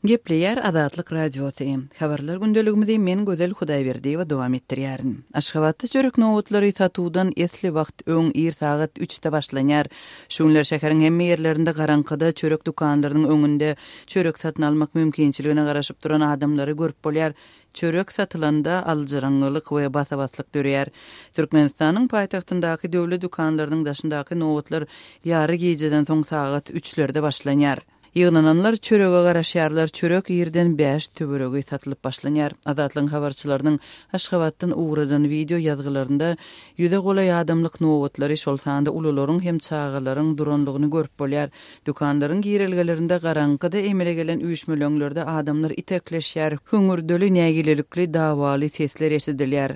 Gepleyer Azatlyk radiosu. Habarlar gündeligimizi men Gözel Hudaýberdi we dowam etdirýärin. Aşgabatda çörek nowatlary satuwdan esli wagt öň ir saat 3-de başlanýar. Şunlar şäheriň hemme ýerlerinde garankyda çörek dukanlarynyň öňünde çörek satyn almak mümkinçiligine garaşyp duran adamlary görüp bolýar. Çörek satylanda aljyraňlyk we basabaslyk dörýär. Türkmenistanyň paýtagtyndaky döwlet dukanlarynyň daşyndaky nowatlar ýary gejeden soň saat 3-lerde başlanýar. Ýygnananlar çörege garaşýarlar, çörek ýerden 5 töweregi satylyp başlanýar. Azatlyň habarçylarynyň Aşgabatdan uğradan video ýazgylarynda ýüze golay adamlyk nowatlary şol sanda ulularyň hem çağalaryň duranlygyny görüp bolýar. Dukanlaryň girelgelerinde garankyda emele gelen üýşmelöňlerde adamlar itekleşýär, höňürdöli nägilelikli dawaly sesler eşidilýär.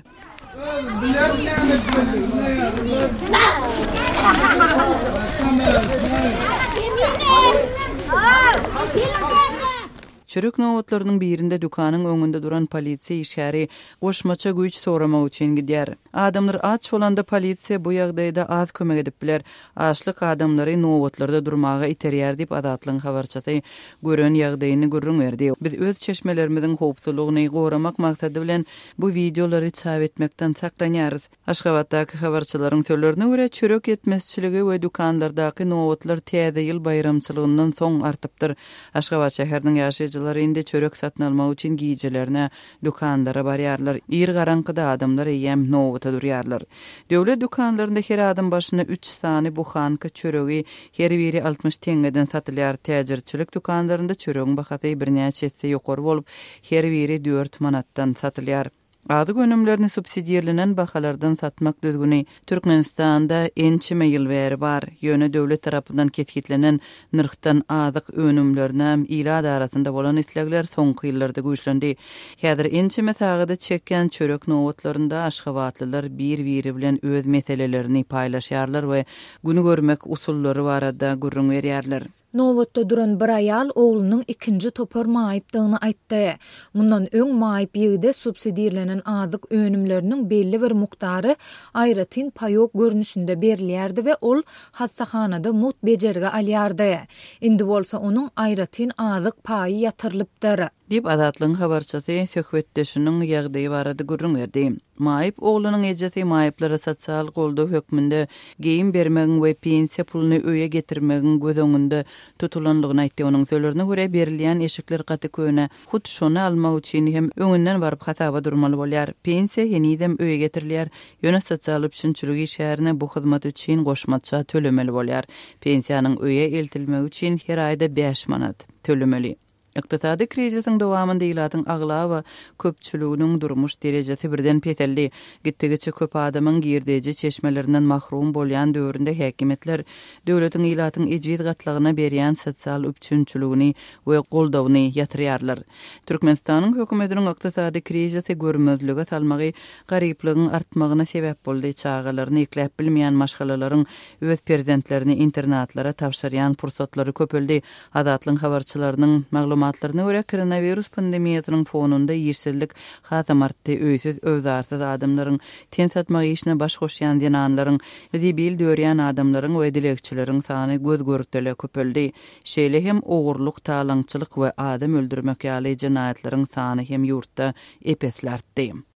Çörek nowatlarynyň birinde dukanyň öňünde duran polisiýa işgäri goşmaça güýç soramak üçin gidýär. Adamlar aç bolanda polisiýa bu ýagdaýda az kömek edip biler. Açlyk adamlary nowatlarda durmaga iterýär diýip Azatlyň habarçysy gören ýagdaýyny görüň berdi. Biz öz çeşmelerimiziň howpsuzlygyny goramak maksady bilen bu videolary çap etmekden saklanýarys. Aşgabatdaky habarçylaryň sözlerine görä çörek yetmezçiligi we dukanlardaky nowatlar täze ýyl bayramçylygyndan soň artypdyr. Aşgabat şäheriniň ýaşaýjylary indi çörek satyn almak üçin giýjelerine dukanlara barýarlar. Ir garankyda adamlar ýem nowata durýarlar. Döwlet dukanlarynda her adam başyna 3 sany buhanka çöregi her biri 60 teňeden satylýar. Täjirçilik dukanlarynda çöregiň bahasy birnäçe hisse ýokary bolup her biri 4 manatdan satylýar. Azyk önümlerini subsidiýerlenen bahalardan satmak düzgüni Türkmenistanda ençime ýyl bäri bar. Ýöne döwlet tarapyndan ketkitlenen nyrkdan azyk önümlerine ila arasynda bolan islegler soňky ýyllarda güýçlendi. Häzir ençime sagada çekýän çörek nowatlarynda Aşgabatlylar bir-biri bilen öz meselelerini paýlaşýarlar we güni görmek usullary barada gurrun berýärler. Nowatda duran bir aýal oğlunyň ikinji topar maýypdygyny aýtdy. Mundan öň maýyp ýerde subsidiýerlenen azyk önümleriniň belli bir muktary aýratyn paýok görnüşinde berilýärdi we ol hassahanada mut bejerge alýardy. Indi bolsa onuň aýratyn azyk paýy ýatyrylypdyr. Dip Azatlyň habarçysy söhbetdeşiniň ýagdaýy barada gurrun berdi. Maýyp oğlunyň ejesi maýyplara sosial goldaw hökmünde geýim bermegin we pensiýa puluny öýe getirmegin göz öňünde tutulanlygyny aýtdy. Onuň sözlerine görä berilýän eşikler gaty köne hut şonu almak üçin hem öňünden baryp hasaba durmaly bolýar. Pensiýa ýenidem öýe getirilýär. Ýöne sosial üçinçiligi şäherine bu hyzmat üçin goşmaça tölemeli bolýar. Pensiýanyň öýe eltilmegi üçin her aýda 5 manat tölemeli. Iqtisadi krizisiň dowamında ýylatyň agla we köpçüliginiň durmuş derejesi birden petelli. Gitdigiçe köp adamyň girdeji çeşmelerinden mahrum bolýan döwründe häkimetler döwletiň ýylatyň ejid gatlygyna berýän sosial üçinçiligini we goldawyny ýatyrýarlar. Türkmenistanyň hökümetiniň iqtisadi krizisi görmezlige salmagy garyplygyň artmagyna sebäp boldy. Çağalaryny ekläp bilmeýän maşgalalaryň öz prezidentlerini internatlara tapşyrýan pursatlary köpeldi. Azatlyň habarçylarynyň maglumatlaryna görä koronavirus pandemiýasynyň fonunda ýersellik hasam artdy. Öýsiz öwzarsyz adamlaryň ten satmak işine baş goşýan dinanlaryň bil dörýän adamlaryň we dilekçileriň sany göz görükdele köpeldi. Şeýle hem ogurluk, talaňçylyk we adam öldürmek ýaly jinaýatlaryň sany hem ýurtda epesli artdy.